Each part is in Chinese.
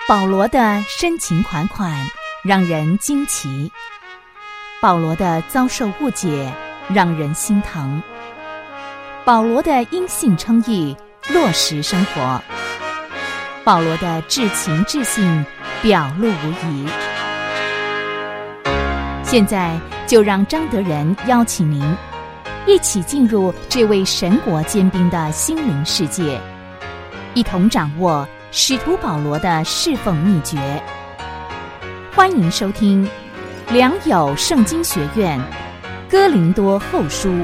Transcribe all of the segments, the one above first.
保罗的深情款款让人惊奇，保罗的遭受误解让人心疼，保罗的因信称义落实生活，保罗的至情至性表露无遗。现在就让张德仁邀请您一起进入这位神国坚兵的心灵世界，一同掌握使徒保罗的侍奉秘诀。欢迎收听良友圣经学院哥林多后书。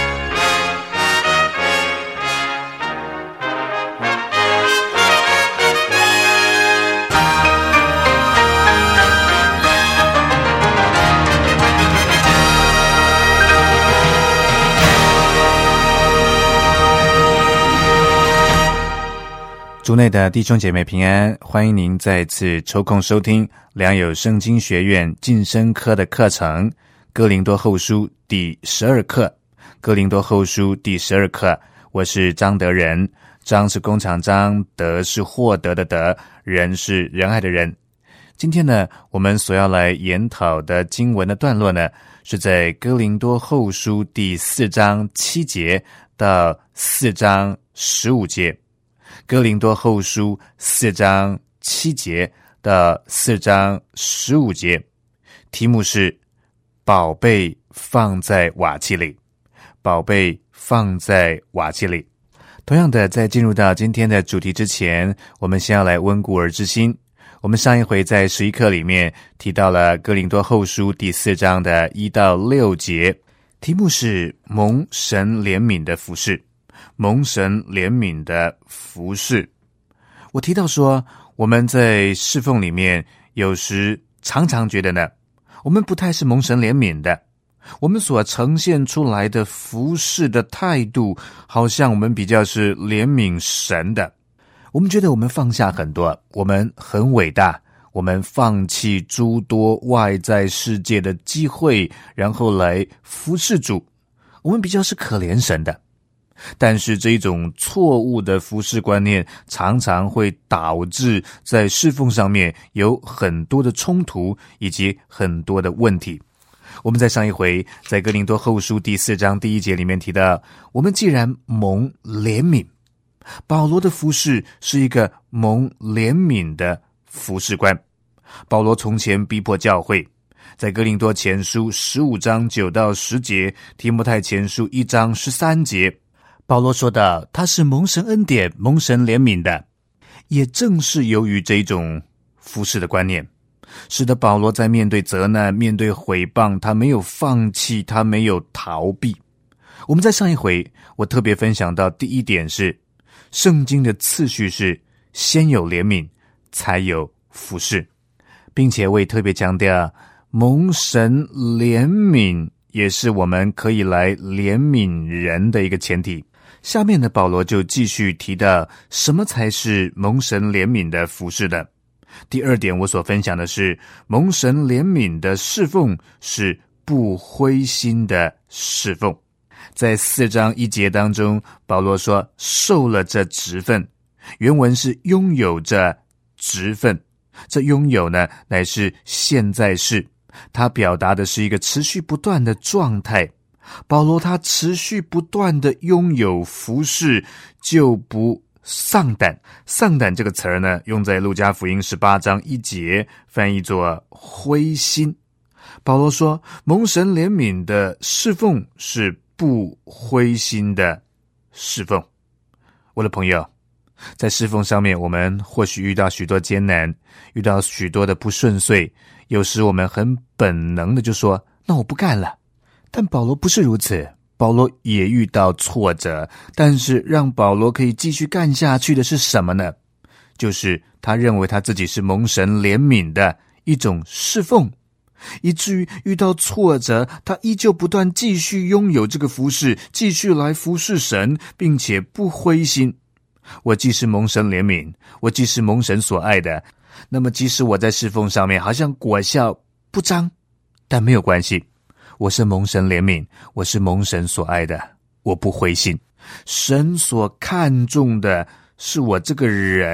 主内的弟兄姐妹平安，欢迎您再次抽空收听良友圣经学院晋升科的课程哥林多后书第12课。哥林多后书第12课，我是张德仁，张是工厂张，德是获得的德，仁是仁爱的仁。今天呢，我们所要来研讨的经文的段落呢，是在哥林多后书第4章7节到4章15节。哥林多后书4章7节到4章15节，题目是宝贝放在瓦器里，宝贝放在瓦器里。同样的，在进入到今天的主题之前，我们先要来温故而知新。我们上一回在11课里面提到了哥林多后书第4章的1到6节，题目是蒙神怜悯的服事，蒙神怜悯的服事。我提到说，我们在侍奉里面有时常常觉得呢，我们不太是蒙神怜悯的，我们所呈现出来的服事的态度，好像我们比较是怜悯神的。我们觉得我们放下很多，我们很伟大，我们放弃诸多外在世界的机会，然后来服事主，我们比较是可怜神的。但是这一种错误的服事观念常常会导致在侍奉上面有很多的冲突以及很多的问题。我们在上一回在哥林多后书第4章第1节里面提到，我们既然蒙怜悯，保罗的服事是一个蒙怜悯的服事观。保罗从前逼迫教会，在哥林多前书15章9到10节，提摩太前书1章13节，保罗说到他是蒙神恩典蒙神怜悯的。也正是由于这种服事的观念，使得保罗在面对责难面对毁谤，他没有放弃，他没有逃避。我们在上一回我特别分享到第一点是，圣经的次序是先有怜悯才有服事，并且我也特别强调蒙神怜悯也是我们可以来怜悯人的一个前提。下面的保罗就继续提到什么才是蒙神怜悯的服事的。第二点我所分享的是，蒙神怜悯的侍奉是不灰心的侍奉。在4章1节当中，保罗说受了这职分，原文是拥有这职分，这拥有呢乃是现在式，它表达的是一个持续不断的状态。保罗他持续不断的拥有服事，就不丧胆。丧胆这个词儿呢，用在路加福音18章1节，翻译作灰心。保罗说蒙神怜悯的侍奉是不灰心的侍奉。我的朋友，在侍奉上面，我们或许遇到许多艰难，遇到许多的不顺遂，有时我们很本能的就说，那我不干了。但保罗不是如此，保罗也遇到挫折，但是让保罗可以继续干下去的是什么呢？就是他认为他自己是蒙神怜悯的一种侍奉，以至于遇到挫折，他依旧不断继续拥有这个服事，继续来服侍神，并且不灰心。我既是蒙神怜悯，我既是蒙神所爱的，那么即使我在侍奉上面好像果效不彰，但没有关系，我是蒙神怜悯，我是蒙神所爱的，我不灰心。神所看重的是我这个人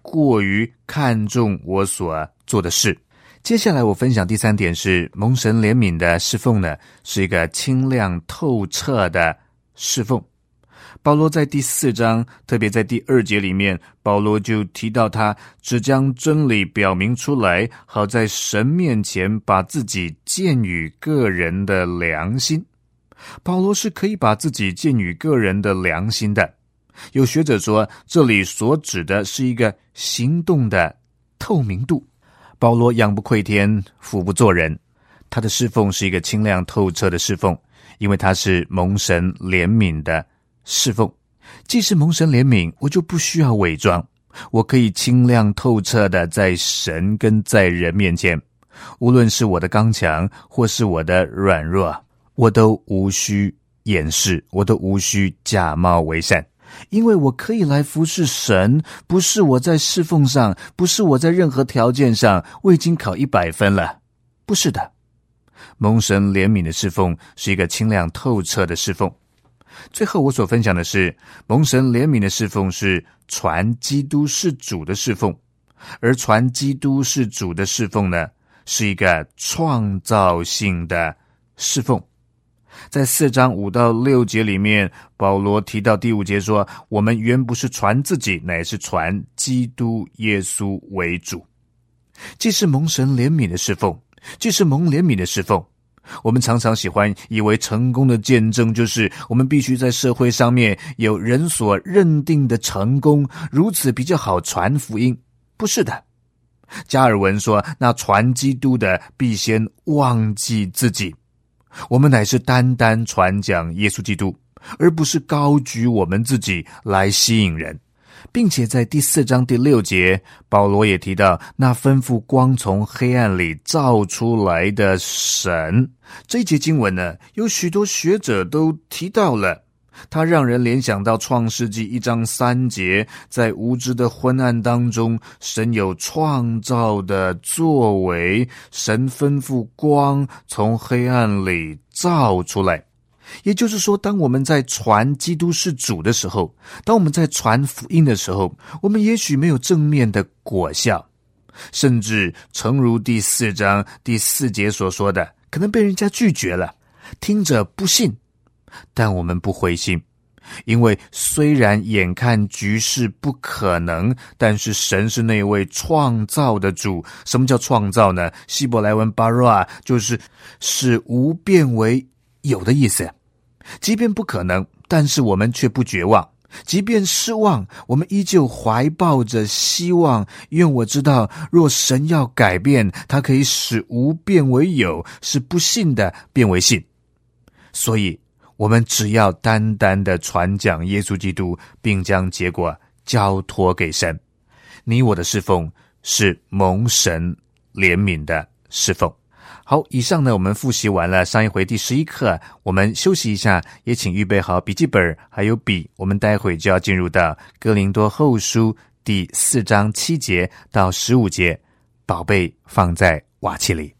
过于看重我所做的事。接下来我分享第3点是蒙神怜悯的侍奉呢，是一个清亮透彻的侍奉。保罗在第4章，特别在第2节里面，保罗就提到他只将真理表明出来，好在神面前把自己荐与个人的良心。保罗是可以把自己荐与个人的良心的。有学者说，这里所指的是一个行动的透明度。保罗仰不愧天，俯不做人，他的侍奉是一个清亮透彻的侍奉，因为他是蒙神怜悯的侍奉。既是蒙神怜悯，我就不需要伪装，我可以清亮透彻的在神跟在人面前，无论是我的刚强或是我的软弱，我都无需掩饰，我都无需假冒为善，因为我可以来服侍神，不是我在侍奉上，不是我在任何条件上我已经考100分了，不是的。蒙神怜悯的侍奉是一个清亮透彻的侍奉。最后我所分享的是，蒙神怜悯的侍奉是传基督是主的侍奉，而传基督是主的侍奉呢，是一个创造性的侍奉。在4章5到6节里面，保罗提到第5节说，我们原不是传自己，乃是传基督耶稣为主。既是蒙神怜悯的侍奉，既是蒙怜悯的侍奉。我们常常喜欢以为成功的见证就是我们必须在社会上面有人所认定的成功，如此比较好传福音。不是的，加尔文说，那传基督的必先忘记自己。我们乃是单单传讲耶稣基督，而不是高举我们自己来吸引人。并且在第4章第6节，保罗也提到那吩咐光从黑暗里照出来的神。这一节经文呢，有许多学者都提到了，它让人联想到创世纪1章3节，在无知的昏暗当中，神有创造的作为，神吩咐光从黑暗里照出来。也就是说，当我们在传基督是主的时候，当我们在传福音的时候，我们也许没有正面的果效，甚至诚如第4章第4节所说的，可能被人家拒绝了，听着不信。但我们不灰心，因为虽然眼看局势不可能，但是神是那位创造的主。什么叫创造呢？希伯来文 bara 就是使无变为有的意思。即便不可能，但是我们却不绝望，即便失望，我们依旧怀抱着希望，因为我知道若神要改变，他可以使无变为有，使不信的变为信。所以我们只要单单的传讲耶稣基督，并将结果交托给神。你我的侍奉是蒙神怜悯的侍奉。好，以上呢，我们复习完了上一回第11课，我们休息一下，也请预备好笔记本还有笔，我们待会就要进入到哥林多后书第4章7节到15节，宝贝放在瓦器里。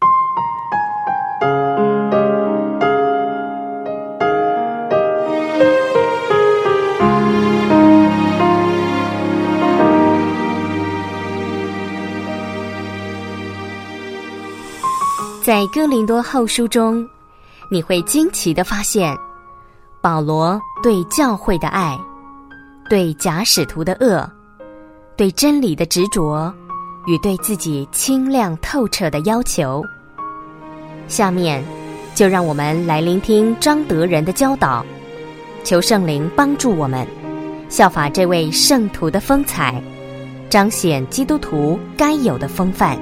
在哥林多后书中，你会惊奇地发现，保罗对教会的爱，对假使徒的恶，对真理的执着，与对自己清亮透彻的要求。下面就让我们来聆听张德仁的教导，求圣灵帮助我们效法这位圣徒的风采，彰显基督徒该有的风范。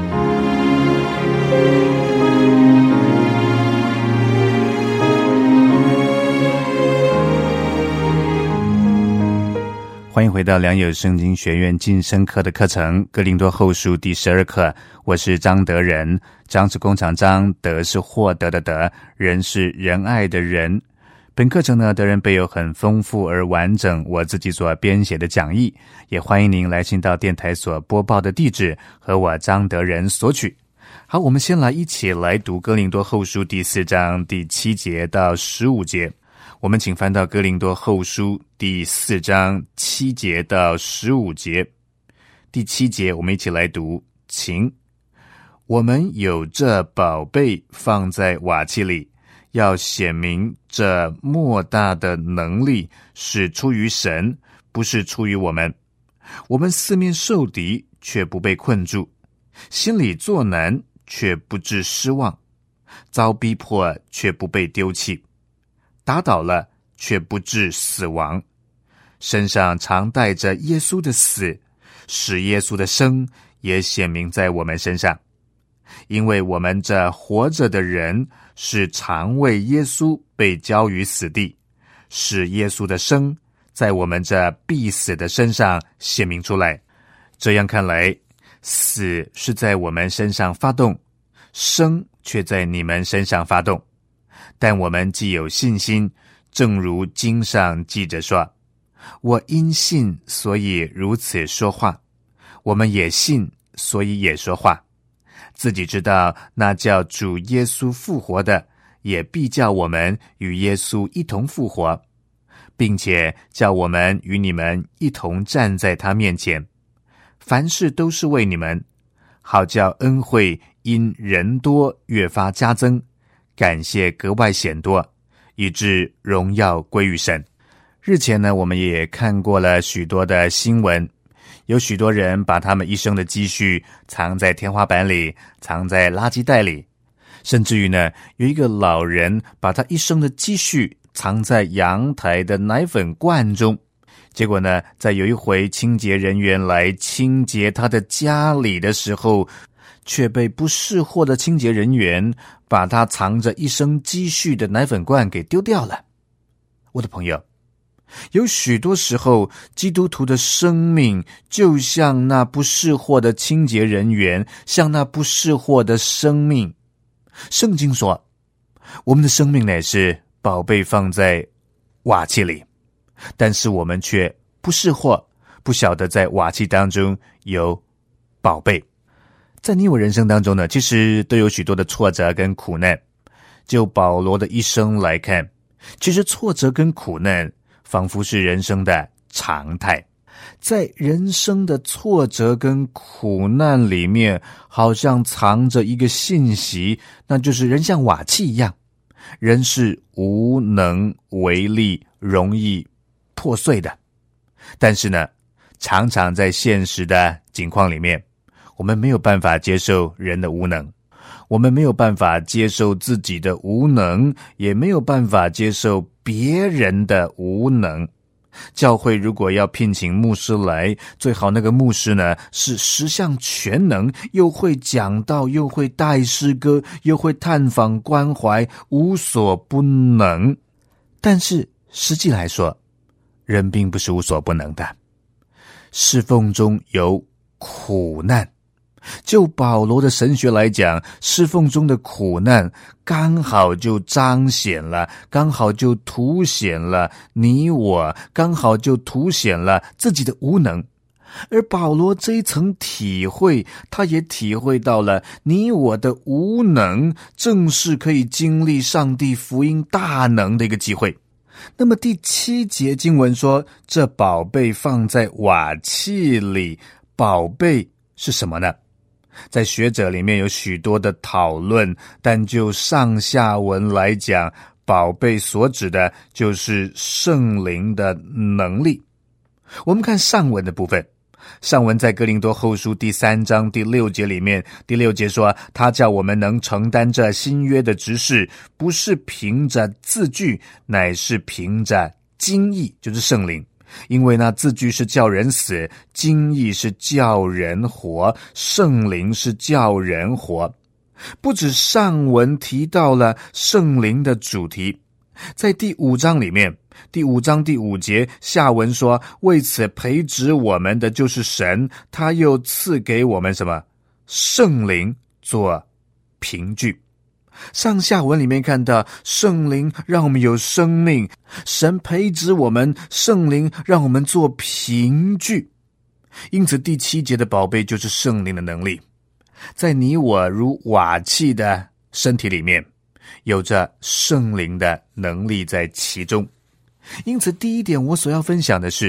欢迎回到良友圣经学院晋升课的课程，哥林多后书第12课，我是张德仁。张是工厂张，德是获得的德，仁是仁爱的仁。本课程呢，德仁备有很丰富而完整我自己所编写的讲义，也欢迎您来信到电台所播报的地址和我张德仁索取。好，我们先来一起来读哥林多后书第4章第7节到15节。我们请翻到哥林多后书第4章7节到15节。 第7节，我们一起来读，请。我们有这宝贝放在瓦器里，要显明这莫大的能力是出于神，不是出于我们。我们四面受敌，却不被困住；心里作难，却不致失望；遭逼迫，却不被丢弃；打倒了，却不致死亡。身上常带着耶稣的死，使耶稣的生也显明在我们身上。因为我们这活着的人是常为耶稣被交于死地，使耶稣的生在我们这必死的身上显明出来。这样看来，死是在我们身上发动，生却在你们身上发动。但我们既有信心，正如经上记着说，我因信所以如此说话，我们也信所以也说话。自己知道那叫主耶稣复活的，也必叫我们与耶稣一同复活，并且叫我们与你们一同站在他面前。凡事都是为你们，好叫恩惠因人多越发加增，感谢格外显多，以致荣耀归于神。日前呢，我们也看过了许多的新闻，有许多人把他们一生的积蓄藏在天花板里，藏在垃圾袋里，甚至于呢，有一个老人把他一生的积蓄藏在阳台的奶粉罐中。结果呢，在有一回清洁人员来清洁他的家里的时候，却被不识货的清洁人员把他藏着一生积蓄的奶粉罐给丢掉了。我的朋友，有许多时候，基督徒的生命就像那不识货的清洁人员，像那不识货的生命。圣经说，我们的生命乃是宝贝放在瓦器里，但是我们却不识货，不晓得在瓦器当中有宝贝。在你我人生当中呢，其实都有许多的挫折跟苦难。就保罗的一生来看，其实挫折跟苦难仿佛是人生的常态。在人生的挫折跟苦难里面，好像藏着一个信息，那就是人像瓦器一样，人是无能为力，容易破碎的。但是呢，常常在现实的境况里面，我们没有办法接受人的无能，我们没有办法接受自己的无能，也没有办法接受别人的无能。教会如果要聘请牧师来，最好那个牧师呢是十项全能，又会讲道，又会带诗歌，又会探访关怀，无所不能。但是实际来说，人并不是无所不能的，侍奉中有苦难。就保罗的神学来讲，侍奉中的苦难刚好就彰显了，刚好就凸显了你我，刚好就凸显了自己的无能。而保罗这一层体会，他也体会到了你我的无能正是可以经历上帝福音大能的一个机会。那么第7节经文说，这宝贝放在瓦器里，宝贝是什么呢？在学者里面有许多的讨论，但就上下文来讲，宝贝所指的就是圣灵的能力。我们看上文的部分，上文在哥林多后书第3章第6节里面，第6节说，他叫我们能承担这新约的职事，不是凭着字句，乃是凭着经意，就是圣灵。因为那字句是叫人死，经意是叫人活，圣灵是叫人活。不止上文提到了圣灵的主题，在第5章里面，第5章第5节下文说，为此培植我们的就是神，他又赐给我们什么？圣灵做凭据。上下文里面看到圣灵让我们有生命，神培植我们，圣灵让我们做凭据。因此第7节的宝贝就是圣灵的能力，在你我如瓦器的身体里面，有着圣灵的能力在其中。因此第一点我所要分享的是，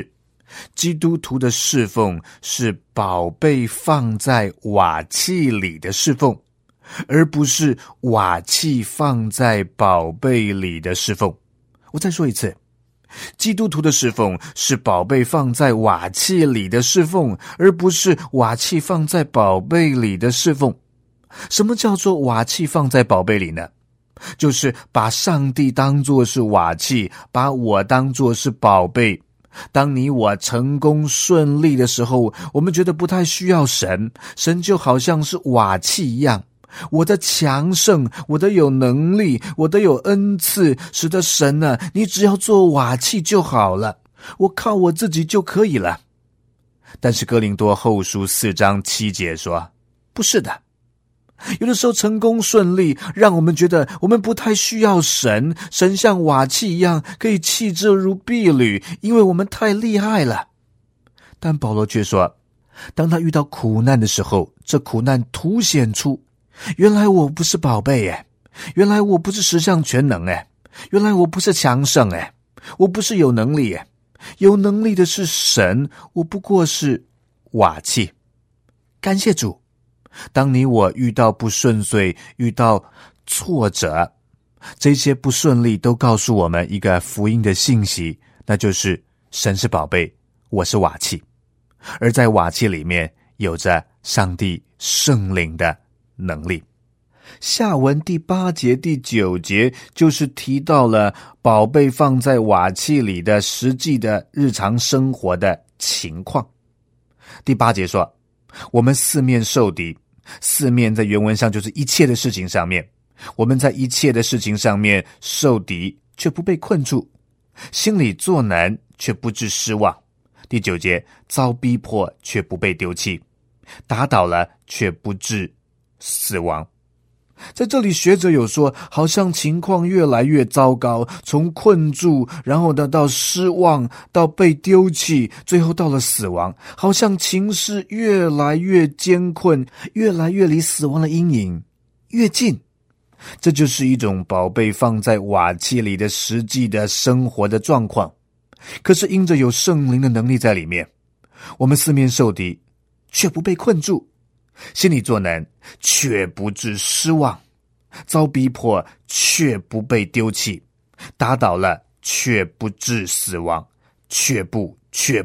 基督徒的侍奉是宝贝放在瓦器里的侍奉，而不是瓦器放在宝贝里的侍奉。我再说一次，基督徒的侍奉是宝贝放在瓦器里的侍奉，而不是瓦器放在宝贝里的侍奉。什么叫做瓦器放在宝贝里呢？就是把上帝当作是瓦器，把我当作是宝贝。当你我成功顺利的时候，我们觉得不太需要神，神就好像是瓦器一样。我的强盛，我的有能力，我的有恩赐，使得神呢，你只要做瓦器就好了，我靠我自己就可以了。但是哥林多后书4章7节说，不是的。有的时候成功顺利让我们觉得我们不太需要神，神像瓦器一样可以弃之如敝履，因为我们太厉害了。但保罗却说，当他遇到苦难的时候，这苦难凸显出原来我不是宝贝耶，原来我不是十项全能耶，原来我不是强盛耶，我不是有能力耶，有能力的是神，我不过是瓦器。感谢主，当你我遇到不顺遂，遇到挫折，这些不顺利都告诉我们一个福音的信息，那就是神是宝贝，我是瓦器，而在瓦器里面有着上帝圣灵的能力。下文第8节第9节就是提到了宝贝放在瓦器里的实际的日常生活的情况。第8节说，我们四面受敌，四面在原文上就是一切的事情上面，我们在一切的事情上面受敌，却不被困住，心里作难，却不致失望。第9节，遭逼迫，却不被丢弃，打倒了，却不致死亡。在这里学者有说，好像情况越来越糟糕，从困住，然后到失望，到被丢弃，最后到了死亡，好像情势越来越艰困，越来越离死亡的阴影越近。这就是一种宝贝放在瓦器里的实际的生活的状况。可是因着有圣灵的能力在里面，我们四面受敌，却不被困住，心里作难，却不致失望，遭逼迫，却不被丢弃，打倒了，却不致死亡，却不。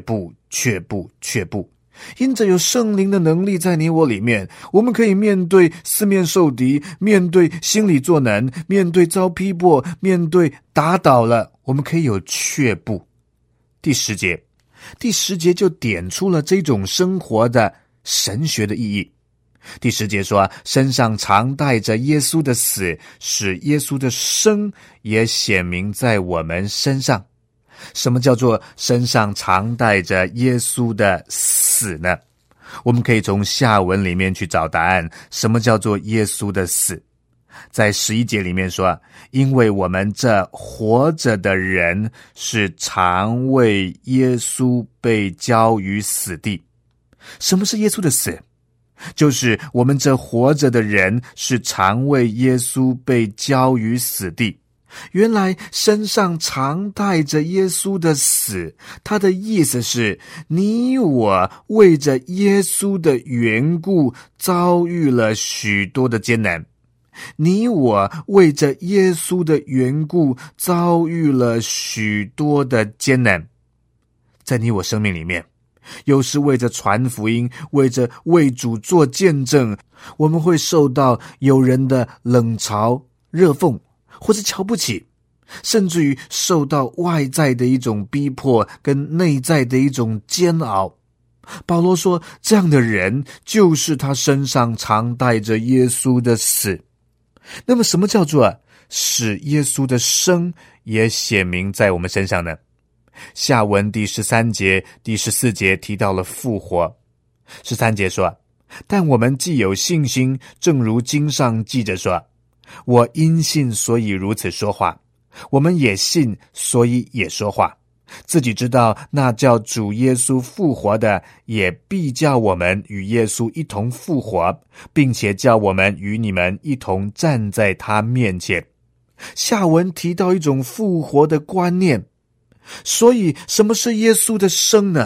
因着有圣灵的能力在你我里面，我们可以面对四面受敌，面对心里作难，面对遭逼迫，面对打倒了，我们可以有却不。第10节就点出了这种生活的神学的意义。第10节说，身上常带着耶稣的死，使耶稣的生也显明在我们身上。什么叫做身上常带着耶稣的死呢？我们可以从下文里面去找答案。什么叫做耶稣的死？在11节里面说，因为我们这活着的人是常为耶稣被交于死地。什么是耶稣的死？就是我们这活着的人是常为耶稣被交于死地。原来身上常带着耶稣的死，他的意思是你我为着耶稣的缘故遭遇了许多的艰难，你我为着耶稣的缘故遭遇了许多的艰难。在你我生命里面，有时为着传福音，为主做见证，我们会受到有人的冷嘲热讽，或是瞧不起，甚至于受到外在的一种逼迫跟内在的一种煎熬。保罗说，这样的人就是他身上常带着耶稣的死。那么什么叫做使耶稣的生也显明在我们身上呢？下文第13节第14节提到了复活。13节说，但我们既有信心，正如经上记着说，我因信所以如此说话，我们也信所以也说话，自己知道那叫主耶稣复活的，也必叫我们与耶稣一同复活，并且叫我们与你们一同站在他面前。下文提到一种复活的观念。所以什么是耶稣的生呢？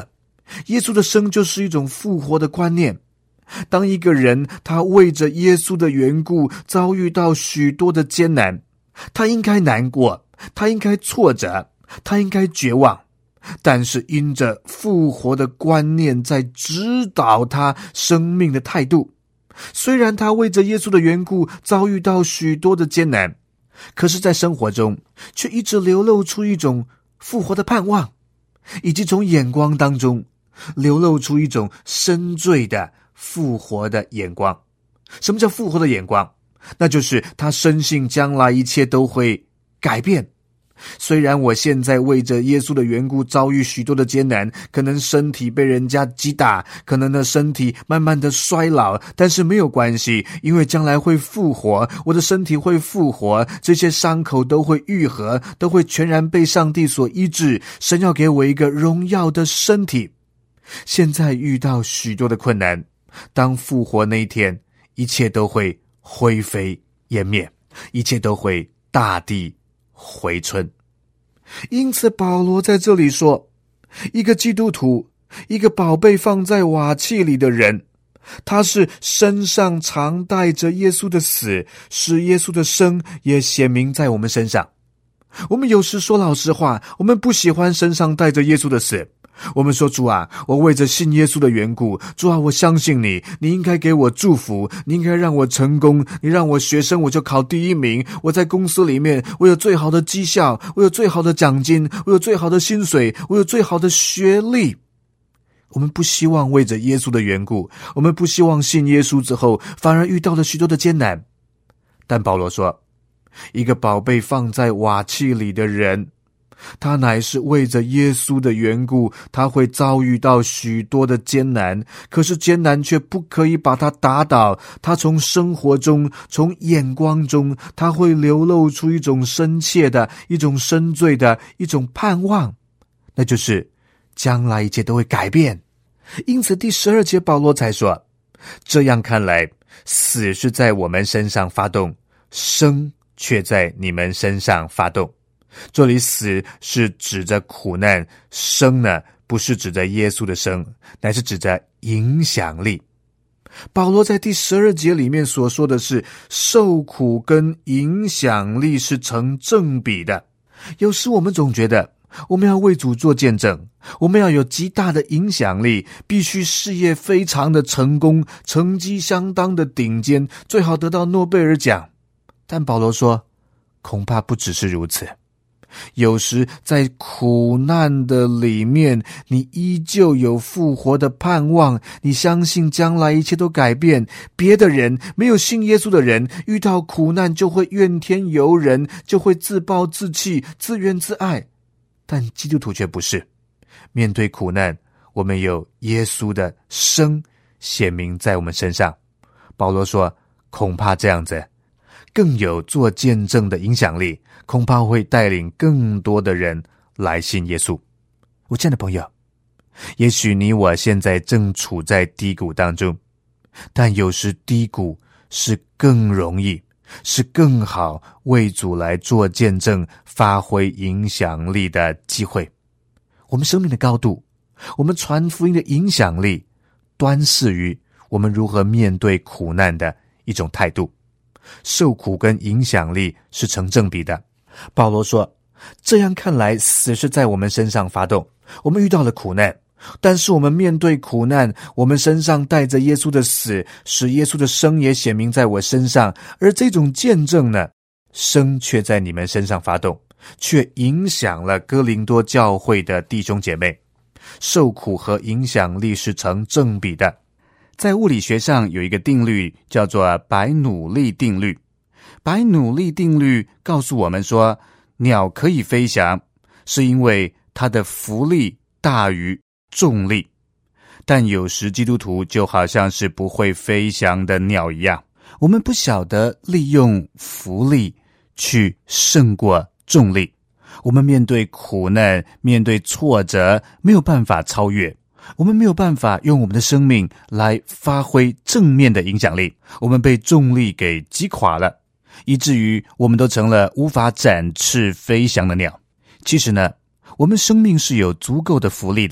耶稣的生就是一种复活的观念。当一个人他为着耶稣的缘故遭遇到许多的艰难，他应该难过，他应该挫折，他应该绝望，但是因着复活的观念在指导他生命的态度，虽然他为着耶稣的缘故遭遇到许多的艰难，可是在生活中却一直流露出一种复活的盼望，以及从眼光当中流露出一种深邃的复活的眼光。什么叫复活的眼光？那就是他深信将来一切都会改变。虽然我现在为着耶稣的缘故遭遇许多的艰难，可能身体被人家击打，可能的身体慢慢的衰老，但是没有关系，因为将来会复活，我的身体会复活，这些伤口都会愈合，都会全然被上帝所医治。神要给我一个荣耀的身体。现在遇到许多的困难，当复活那一天，一切都会灰飞烟灭，一切都会大地回春。因此保罗在这里说，一个基督徒，一个宝贝放在瓦器里的人，他是身上常带着耶稣的死，使耶稣的生也显明在我们身上。我们有时说老实话，我们不喜欢身上带着耶稣的死。我们说，主啊，我为着信耶稣的缘故，主啊，我相信你，你应该给我祝福，你应该让我成功，你让我学生我就考第一名，我在公司里面我有最好的绩效，我有最好的奖金，我有最好的薪水，我有最好的学历。我们不希望为着耶稣的缘故，我们不希望信耶稣之后反而遇到了许多的艰难。但保罗说，一个宝贝放在瓦器里的人，他乃是为着耶稣的缘故，他会遭遇到许多的艰难，可是艰难却不可以把他打倒。他从生活中，从眼光中，他会流露出一种深切的，一种深邃的，一种盼望，那就是将来一切都会改变。因此第12节保罗才说，这样看来，死是在我们身上发动，生却在你们身上发动。这里死是指着苦难，生呢不是指着耶稣的生，乃是指着影响力。保罗在第12节里面所说的是，受苦跟影响力是成正比的。有时我们总觉得我们要为主做见证，我们要有极大的影响力，必须事业非常的成功，成绩相当的顶尖，最好得到诺贝尔奖。但保罗说，恐怕不只是如此。有时在苦难的里面，你依旧有复活的盼望，你相信将来一切都改变。别的人，没有信耶稣的人，遇到苦难就会怨天尤人，就会自暴自弃，自怨自艾。但基督徒却不是，面对苦难，我们有耶稣的生显明在我们身上。保罗说，恐怕这样子更有做见证的影响力，恐怕会带领更多的人来信耶稣。我亲爱的朋友，也许你我现在正处在低谷当中，但有时低谷是更容易，是更好为主来做见证，发挥影响力的机会。我们生命的高度，我们传福音的影响力，端视于我们如何面对苦难的一种态度。受苦跟影响力是成正比的。保罗说，这样看来，死是在我们身上发动，我们遇到了苦难，但是我们面对苦难，我们身上带着耶稣的死，使耶稣的生也显明在我身上。而这种见证呢，生却在你们身上发动，却影响了哥林多教会的弟兄姐妹。受苦和影响力是成正比的。在物理学上有一个定律叫做白努力定律。白努力定律告诉我们说，鸟可以飞翔，是因为它的浮力大于重力。但有时基督徒就好像是不会飞翔的鸟一样，我们不晓得利用浮力去胜过重力。我们面对苦难，面对挫折，没有办法超越。我们没有办法用我们的生命来发挥正面的影响力，我们被重力给击垮了，以至于我们都成了无法展翅飞翔的鸟。其实呢，我们生命是有足够的浮力的，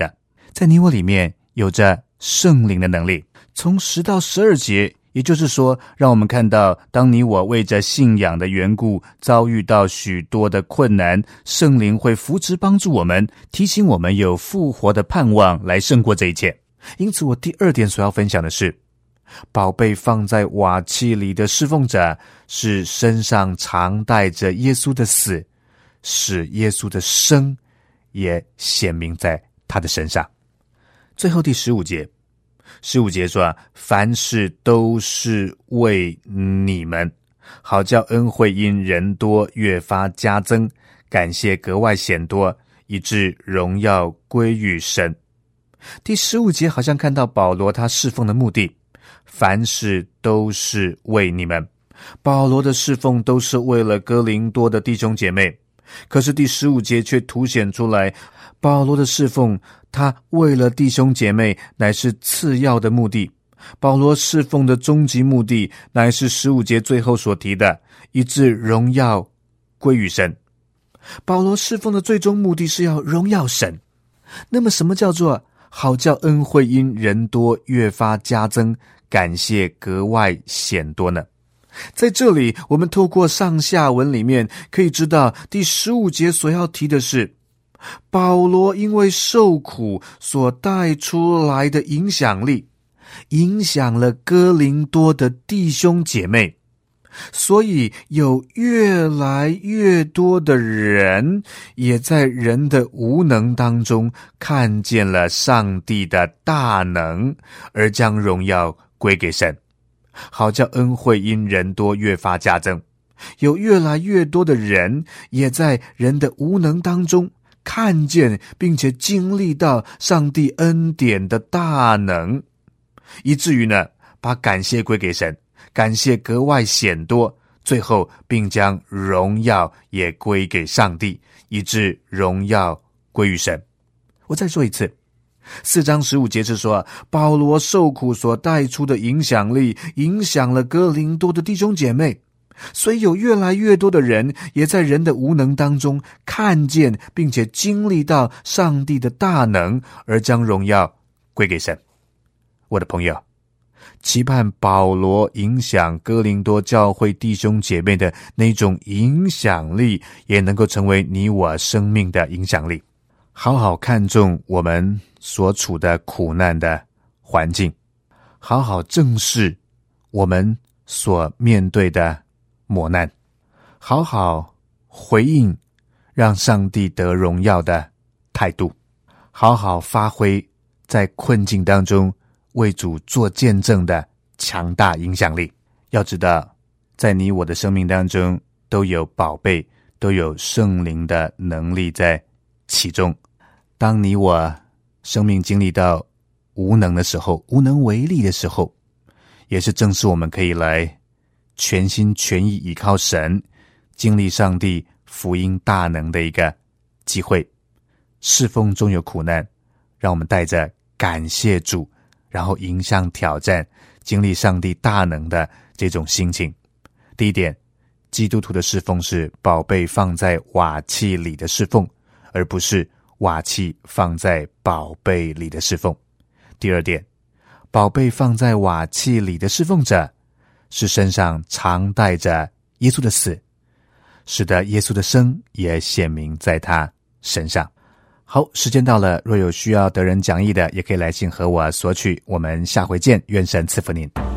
在你我里面有着圣灵的能力。从10到12节，也就是说，让我们看到，当你我为着信仰的缘故遭遇到许多的困难，圣灵会扶持帮助我们，提醒我们有复活的盼望来胜过这一切。因此我第2点所要分享的是，宝贝放在瓦器里的侍奉者是身上常带着耶稣的死，使耶稣的生也显明在他的身上。最后第15节说，凡事都是为你们，好叫恩惠因人多越发加增，感谢格外显多，以致荣耀归于神。第15节好像看到保罗他侍奉的目的，凡事都是为你们。保罗的侍奉都是为了哥林多的弟兄姐妹，可是第15节却凸显出来，保罗的侍奉他为了弟兄姐妹乃是次要的目的。保罗侍奉的终极目的乃是15节最后所提的，以致荣耀归于神。保罗侍奉的最终目的是要荣耀神。那么什么叫做好叫恩惠因人多越发加增，感谢格外显多呢？在这里我们透过上下文里面可以知道，第15节所要提的是保罗因为受苦所带出来的影响力，影响了哥林多的弟兄姐妹，所以有越来越多的人也在人的无能当中看见了上帝的大能，而将荣耀归给神，好叫恩惠因人多越发加增。有越来越多的人也在人的无能当中看见并且经历到上帝恩典的大能，以至于呢，把感谢归给神，感谢格外显多，最后并将荣耀也归给上帝，以致荣耀归于神。我再说一次，4章15节是说，保罗受苦所带出的影响力影响了哥林多的弟兄姐妹，所以有越来越多的人也在人的无能当中看见并且经历到上帝的大能，而将荣耀归给神。我的朋友，期盼保罗影响哥林多教会弟兄姐妹的那种影响力，也能够成为你我生命的影响力。好好看重我们所处的苦难的环境，好好正视我们所面对的磨难，好好回应让上帝得荣耀的态度，好好发挥在困境当中为主做见证的强大影响力。要知道，在你我的生命当中都有宝贝，都有圣灵的能力在其中。当你我生命经历到无能的时候，无能为力的时候，也是正是我们可以来全心全意依靠神，经历上帝福音大能的一个机会。侍奉中有苦难，让我们带着感谢主，然后迎向挑战，经历上帝大能的这种心情。第一点，基督徒的侍奉是宝贝放在瓦器里的侍奉，而不是瓦器放在宝贝里的侍奉。第二点，宝贝放在瓦器里的侍奉者是身上常带着耶稣的死，使得耶稣的生也显明在他身上。好，时间到了，若有需要得人讲义的，也可以来信和我索取。我们下回见，愿神赐福您。